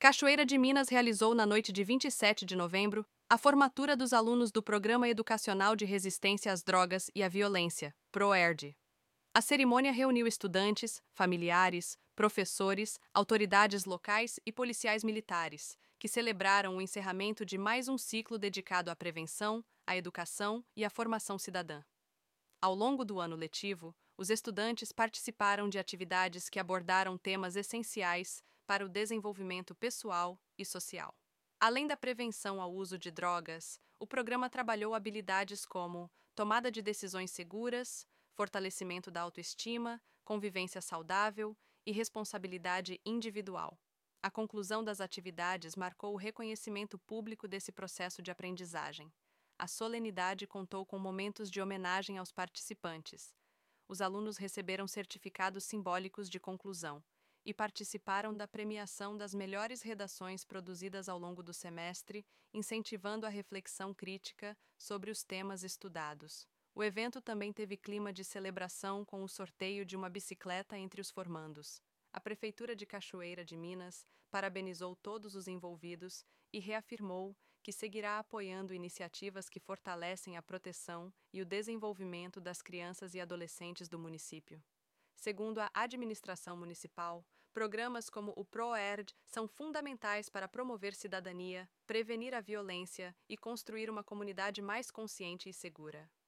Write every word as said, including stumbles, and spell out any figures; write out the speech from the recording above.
Cachoeira de Minas realizou na noite de vinte e sete de novembro a formatura dos alunos do Programa Educacional de Resistência às Drogas e à Violência, PROERD. A cerimônia reuniu estudantes, familiares, professores, autoridades locais e policiais militares, que celebraram o encerramento de mais um ciclo dedicado à prevenção, à educação e à formação cidadã. Ao longo do ano letivo, os estudantes participaram de atividades que abordaram temas essenciais para o desenvolvimento pessoal e social. Além da prevenção ao uso de drogas, o programa trabalhou habilidades como tomada de decisões seguras, fortalecimento da autoestima, convivência saudável e responsabilidade individual. A conclusão das atividades marcou o reconhecimento público desse processo de aprendizagem. A solenidade contou com momentos de homenagem aos participantes. Os alunos receberam certificados simbólicos de conclusão e participaram da premiação das melhores redações produzidas ao longo do semestre, incentivando a reflexão crítica sobre os temas estudados. O evento também teve clima de celebração com o sorteio de uma bicicleta entre os formandos. A Prefeitura de Cachoeira de Minas parabenizou todos os envolvidos e reafirmou que seguirá apoiando iniciativas que fortalecem a proteção e o desenvolvimento das crianças e adolescentes do município. Segundo a administração municipal, programas como o PROERD são fundamentais para promover cidadania, prevenir a violência e construir uma comunidade mais consciente e segura.